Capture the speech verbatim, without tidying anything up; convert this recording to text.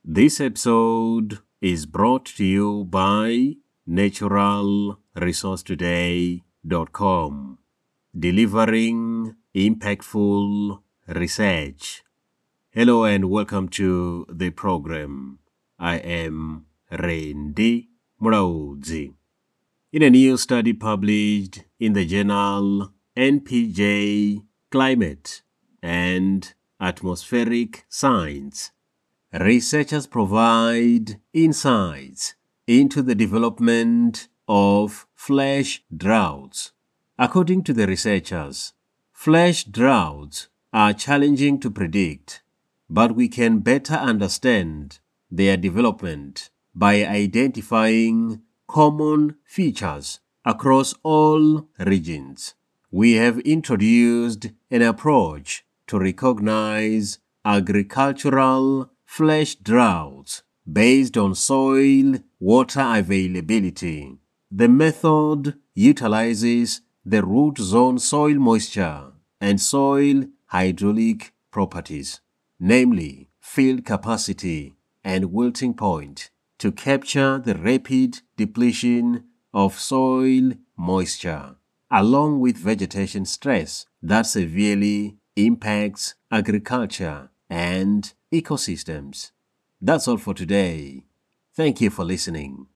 This episode is brought to you by natural resource today dot com, delivering impactful research. Hello and welcome to the program. I am Randy Muraudzi. In a new study published in the journal N P J Climate and Atmospheric Science, researchers provide insights into the development of flash droughts. According to the researchers, flash droughts are challenging to predict, but we can better understand their development by identifying common features across all regions. We have introduced an approach to recognize agricultural flash droughts based on soil water availability. The method utilizes the root zone soil moisture and soil hydraulic properties, namely field capacity and wilting point, to capture the rapid depletion of soil moisture, along with vegetation stress that severely impacts agriculture and ecosystems. That's all for today. Thank you for listening.